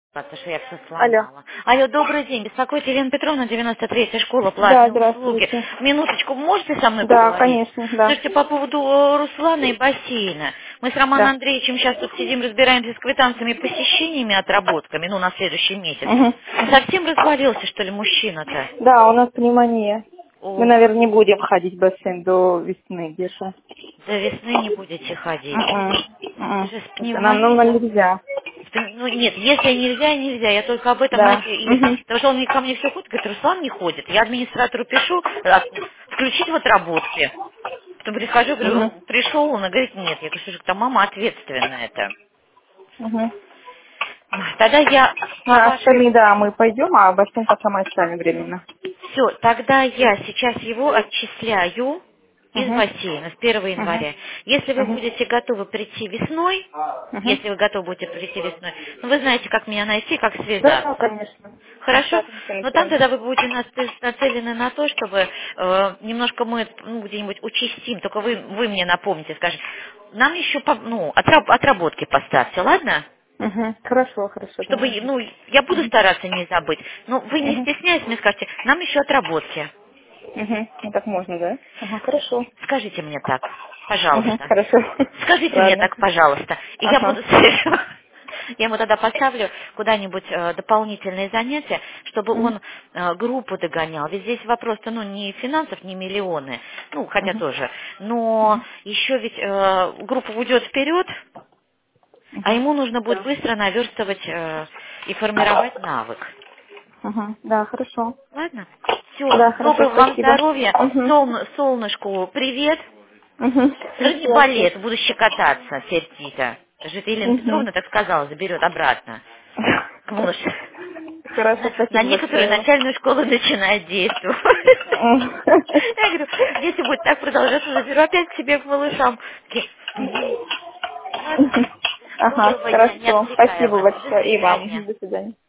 Потому что я все Алло. сломала. Алло, добрый день. Беспокоит Елена Петровна, 93-я школа, Да, платные услуги. здравствуйте. Минуточку, можете со мной Да, поговорить? конечно, да. Слушайте, по поводу Руслана и бассейна. Мы с Романом Да. Андреевичем сейчас тут сидим, разбираемся с квитанциями, посещениями, отработками, ну, на следующий месяц. Мгм. Совсем развалился, что ли, мужчина-то? Да, у нас пневмония. Мы, Ох, наверное, не будем ходить в бассейн до весны, Геша. до весны не будете ходить. Мгм. Даже с Это нам ну, пневмонией. нельзя. Ну нет, если нельзя, нельзя. Я только об этом, Да. знаете, Мгм. потому что он ко мне все ходит, говорит, Руслан не ходит. Я администратору пишу, включить в отработке. Потом прихожу, Мгм. говорю, пришел, он говорит, нет. Я говорю, слушай, там мама ответственная это. Мгм. Тогда я по А вашей... остальные, да, мы пойдем, а бассейн пока мы оставим временно. Все, тогда я сейчас его отчисляю из Угу. бассейна с 1 Угу. января. Если вы Угу. будете готовы прийти весной, Угу. если вы готовы будете прийти весной, ну вы знаете, как меня найти, как Да, связаться. конечно. Мы Хорошо? свяжемся, Но там написали. тогда вы будете нацелены на то, чтобы немножко мы ну, где-нибудь участим, только вы мне напомните, скажите, нам еще отработки поставьте, ладно? Угу. Хорошо, хорошо, да. Чтобы, ну, я буду Угу. стараться не забыть, но вы не Угу. стесняйтесь, мне скажите, нам еще отработки. Угу. Ну так можно, да? Ага, хорошо. Скажите мне так, Угу. пожалуйста. Хорошо. Скажите мне Ладно. так, пожалуйста. И я Ага. буду... Я ему тогда поставлю куда-нибудь дополнительные занятия, чтобы Угу. он группу догонял. Ведь здесь вопрос-то, ну, не финансов, не миллионы, ну, хотя Угу. тоже, но еще ведь группа уйдет вперед, а Угу. ему нужно будет Да. быстро наверстывать и формировать навык. Угу. Да, хорошо. Ладно? Все, Да, хорошо, доброго вам спасибо. здоровья, Угу. солнышку привет. Угу. Скажи, не Спасибо. болеет, буду щекотаться, сердито. Даже это Елена Угу. Петровна так сказала, заберет обратно. Потому что Хорошо, на спасибо некоторую большое. начальную школу начинает действовать. Мгм. Я говорю, если будет так продолжаться, заберу опять к себе к малышам. Такие, «Мгм». Ладно, Ага, доброго дня, не хорошо. отвлекаю Спасибо вас. До большое. И вам. свидания. До свидания.